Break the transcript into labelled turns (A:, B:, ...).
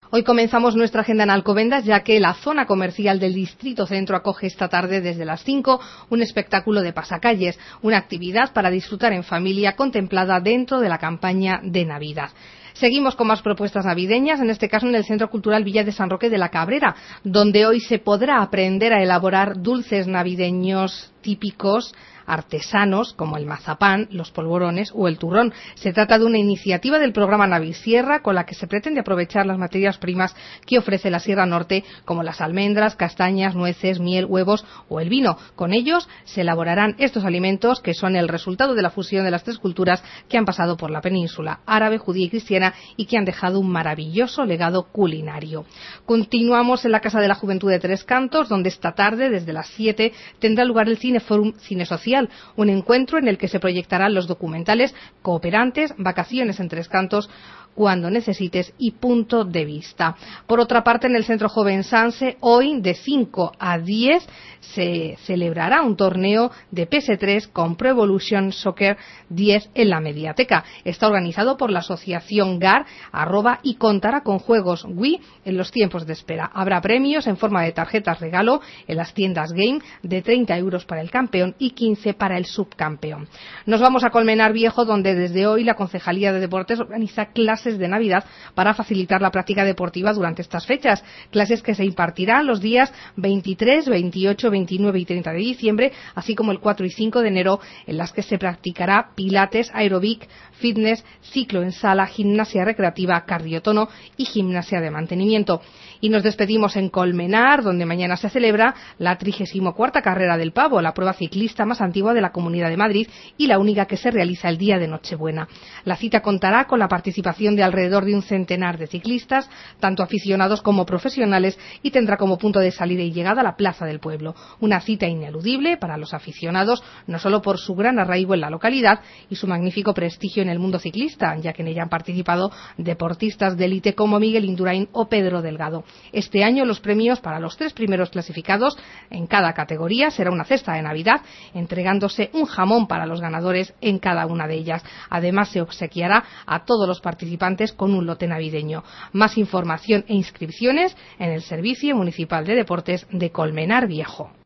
A: Hoy comenzamos nuestra agenda en Alcobendas, ya que la zona comercial del Distrito Centro acoge esta tarde desde las 5 un espectáculo de pasacalles, una actividad para disfrutar en familia contemplada dentro de la campaña de Navidad. Seguimos con más propuestas navideñas, en este caso en el Centro Cultural Villa de San Roque de la Cabrera, donde hoy se podrá aprender a elaborar dulces navideños típicos artesanos como el mazapán, los polvorones o el turrón. Se trata de una iniciativa del programa Navisierra con la que se pretende aprovechar las materias primas que ofrece la Sierra Norte como las almendras, castañas, nueces, miel, huevos o el vino. Con ellos se elaborarán estos alimentos que son el resultado de la fusión de las tres culturas que han pasado por la península árabe, judía y cristiana y que han dejado un maravilloso legado culinario. Continuamos en la Casa de la Juventud de Tres Cantos, donde esta tarde desde las 7 tendrá lugar el Cineforum Cine Social, un encuentro en el que se proyectarán los documentales Cooperantes, Vacaciones en Tres Cantos, Cuando necesites y Punto de Vista. Por otra parte, en el Centro Joven Sanse, hoy de 5 a 10 se celebrará un torneo de PS3 con Pro Evolution Soccer 10 en la Mediateca. Está organizado por la asociación GAR y contará con juegos Wii en los tiempos de espera. Habrá premios en forma de tarjetas regalo en las tiendas Game de 30 euros para el campeón y 15 para el subcampeón. Nos vamos a Colmenar Viejo, donde desde hoy la Concejalía de Deportes organiza clases de Navidad para facilitar la práctica deportiva durante estas fechas. Clases que se impartirán los días 23, 28, 29 y 30 de diciembre, así como el 4 y 5 de enero, en las que se practicará pilates, aeróbic, fitness, ciclo en sala, gimnasia recreativa, cardiotono y gimnasia de mantenimiento. Y nos despedimos en Colmenar, donde mañana se celebra la 34ª Carrera del Pavo, la prueba ciclista más antigua de la Comunidad de Madrid y la única que se realiza el día de Nochebuena. La cita contará con la participación de alrededor de un centenar de ciclistas, tanto aficionados como profesionales, y tendrá como punto de salida y llegada la Plaza del Pueblo. Una cita ineludible para los aficionados, no solo por su gran arraigo en la localidad y su magnífico prestigio en el mundo ciclista, ya que en ella han participado deportistas de élite como Miguel Indurain o Pedro Delgado. Este año los premios para los 3 primeros clasificados en cada categoría será una cesta de Navidad, entregándose un jamón para los ganadores en cada una de ellas. Además, se obsequiará a todos los participantes con un lote navideño. Más información e inscripciones en el Servicio Municipal de Deportes de Colmenar Viejo.